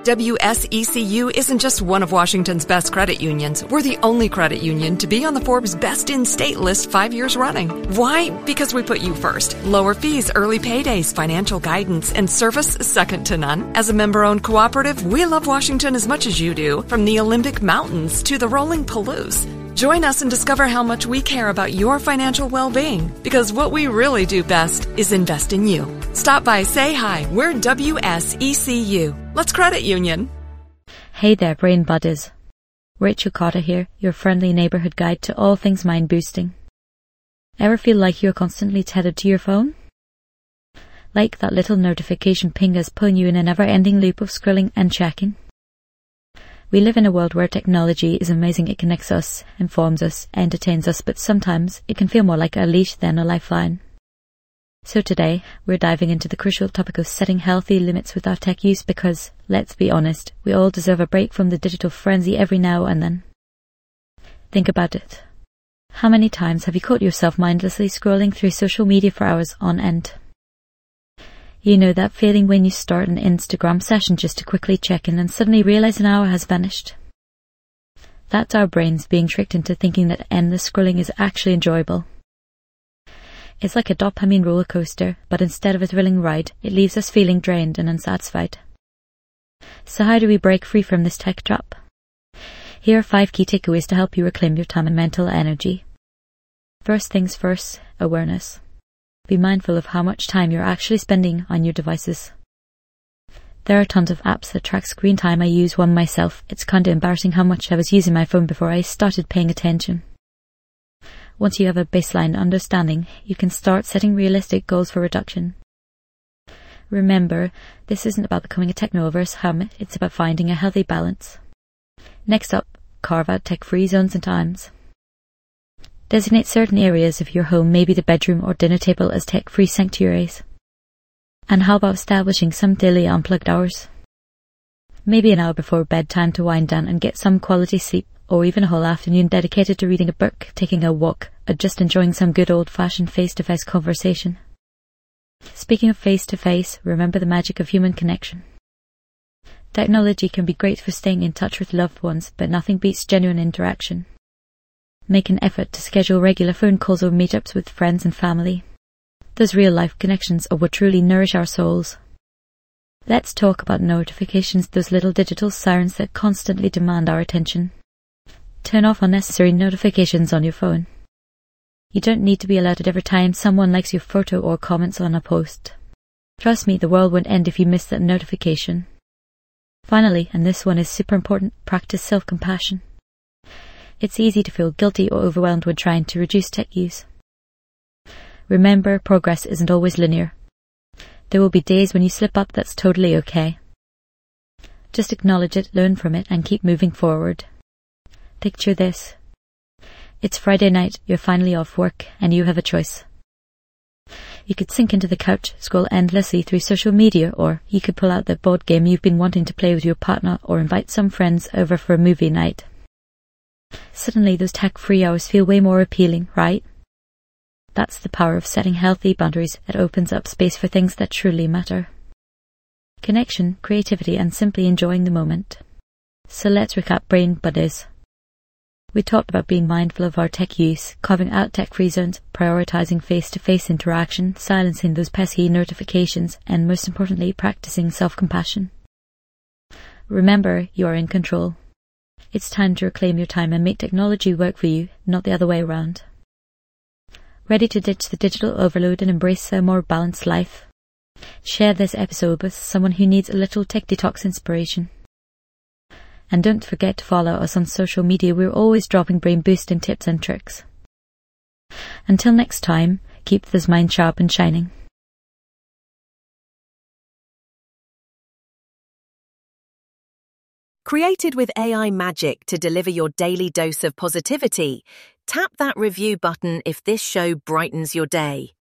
WSECU isn't just one of Washington's best credit unions. We're the only credit union to be on the Forbes Best in State list 5 years running. Why? Because we put you first. Lower fees, early paydays, financial guidance, and service second to none. As a member-owned cooperative, we love Washington as much as you do, from the Olympic Mountains to the rolling Palouse. Join us and discover how much we care about your financial well-being, because what we really do best is invest in you. Stop by, say hi. We're WSECU. Let's credit union. Hey there, Brain Buddies. Rachel Cotter here, your friendly neighbourhood guide to all things mind boosting. Ever feel like you're constantly tethered to your phone? Like that little notification ping is pulling you in a never-ending loop of scrolling and checking? We live in a world where technology is amazing. It connects us, informs us, entertains us, but sometimes it can feel more like a leash than a lifeline. So today, we're diving into the crucial topic of setting healthy limits with our tech use because, let's be honest, we all deserve a break from the digital frenzy every now and then. Think about it. How many times have you caught yourself mindlessly scrolling through social media for hours on end? You know that feeling when you start an Instagram session just to quickly check in and suddenly realize an hour has vanished? That's our brains being tricked into thinking that endless scrolling is actually enjoyable. It's like a dopamine roller coaster, but instead of a thrilling ride, it leaves us feeling drained and unsatisfied. So how do we break free from this tech trap? Here are 5 key takeaways to help you reclaim your time and mental energy. First things first, awareness. Be mindful of how much time you're actually spending on your devices. There are tons of apps that track screen time. I use one myself. It's kinda embarrassing how much I was using my phone before I started paying attention. Once you have a baseline understanding, you can start setting realistic goals for reduction. Remember, this isn't about becoming a techno-averse hermit, it's about finding a healthy balance. Next up, carve out tech-free zones and times. Designate certain areas of your home, maybe the bedroom or dinner table, as tech-free sanctuaries. And how about establishing some daily unplugged hours? Maybe an hour before bedtime to wind down and get some quality sleep, or even a whole afternoon dedicated to reading a book, taking a walk, or just enjoying some good old-fashioned face-to-face conversation. Speaking of face-to-face, remember the magic of human connection. Technology can be great for staying in touch with loved ones, but nothing beats genuine interaction. Make an effort to schedule regular phone calls or meetups with friends and family. Those real-life connections are what truly nourish our souls. Let's talk about notifications, those little digital sirens that constantly demand our attention. Turn off unnecessary notifications on your phone. You don't need to be alerted every time someone likes your photo or comments on a post. Trust me, the world won't end if you miss that notification. Finally, and this one is super important, practice self-compassion. It's easy to feel guilty or overwhelmed when trying to reduce tech use. Remember, progress isn't always linear. There will be days when you slip up. That's totally okay. Just acknowledge it, learn from it, and keep moving forward. Picture this. It's Friday night, you're finally off work, and you have a choice. You could sink into the couch, scroll endlessly through social media, or you could pull out that board game you've been wanting to play with your partner, or invite some friends over for a movie night. Suddenly those tech-free hours feel way more appealing, right? That's the power of setting healthy boundaries. It opens up space for things that truly matter. Connection, creativity, and simply enjoying the moment. So let's recap, Brain Buddies. We talked about being mindful of our tech use, carving out tech-free zones, prioritizing face-to-face interaction, silencing those pesky notifications, and most importantly, practicing self-compassion. Remember, you are in control. It's time to reclaim your time and make technology work for you, not the other way around. Ready to ditch the digital overload and embrace a more balanced life? Share this episode with someone who needs a little tech detox inspiration. And don't forget to follow us on social media. We're always dropping brain boosting tips and tricks. Until next time, keep this mind sharp and shining. Created with AI magic to deliver your daily dose of positivity, tap that review button if this show brightens your day.